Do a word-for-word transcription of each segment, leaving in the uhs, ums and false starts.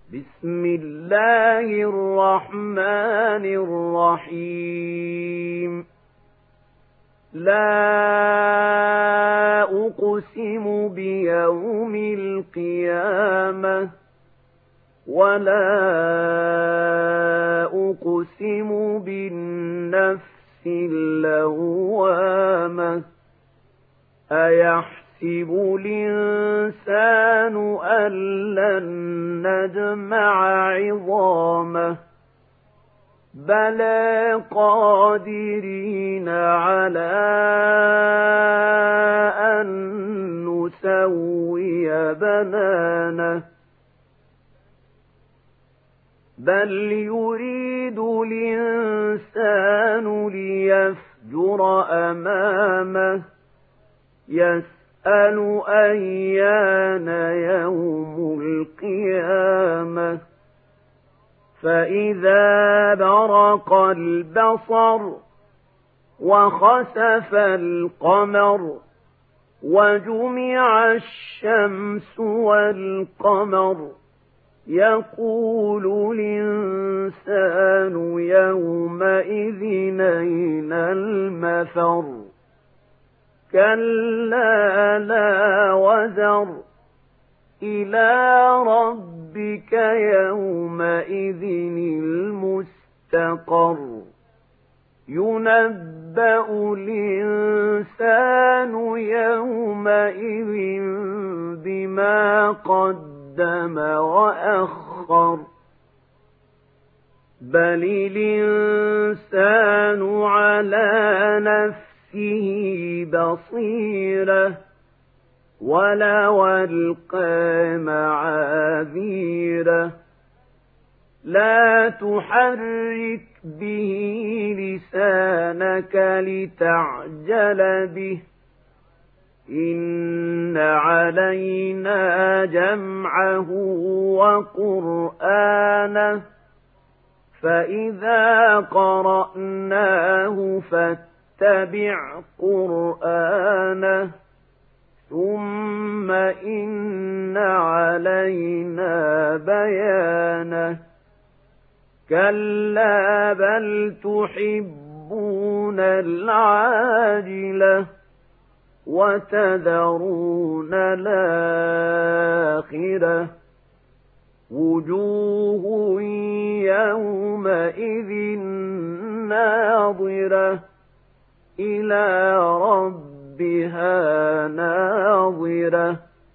بسم الله الرحمن الرحيم لا أقسم بيوم القيامة ولا أقسم بالنفس اللوامة أيحسب الإنسان أن لن نجمع عظامه بلى قادرين على أن نسوي بنانه بل يريد الإنسان ليفجر أمامه يسأل أيان يوم القيامة فإذا برق البصر وخسف القمر وجمع الشمس والقمر يقول الإنسان يومئذ أين المفر كلا لا وزر إلى ربك يومئذ المستقر ينبأ الإنسان يومئذ بما قدم وأخر بل الإنسان على نفسه بصيرة ولو ألقى معاذيره لا تحرك به لسانك لتعجل به إن علينا جمعه وقرآنه فإذا قرأناه فاتبع قرآنه ثم إن علينا بيانه كلا بل تحبون العاجلة وتذرون الآخرة وجوه يومئذ ناظرة إلى ربها ناظرة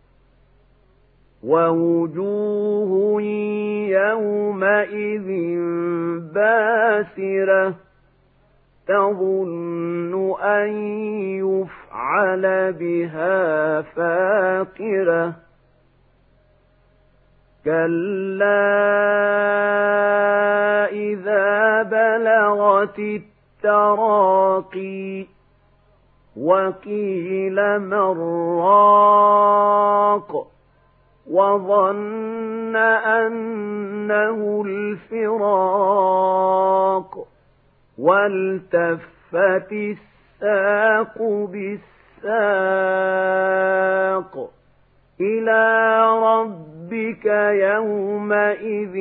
ووجوه يومئذ باسرة تظن أن يفعل بها فاقرة كلا إذا بلغت التراقي وقيل من راق وظن أنه الفراق والتفت الساق بالساق إلى ربك يومئذ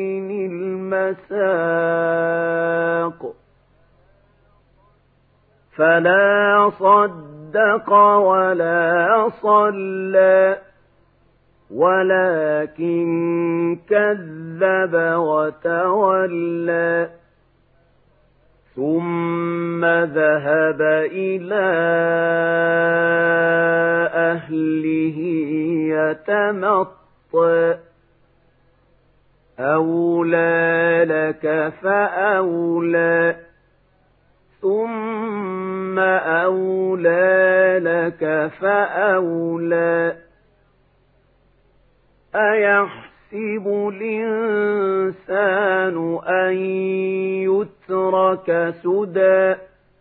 المساق فلا صدق ولا صلى ولكن كذب وتولى ثم ذهب إلى أهله يتمطى أولى لك فأولى ثم أولى لك فأولى أيحسب الإنسان أن يترك سدى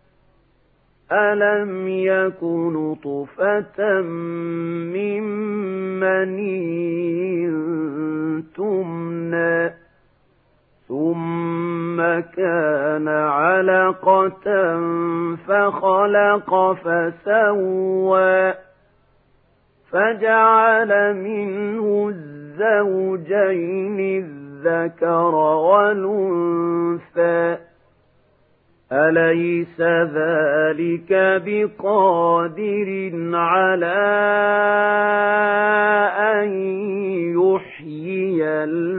ألم يك نطفة من مني تمنى ثم كان علقة فخلق فسوى فجعل منه الزوجين الزوجين الذكر والأنثى أليس ذلك بقادر على أن يحيي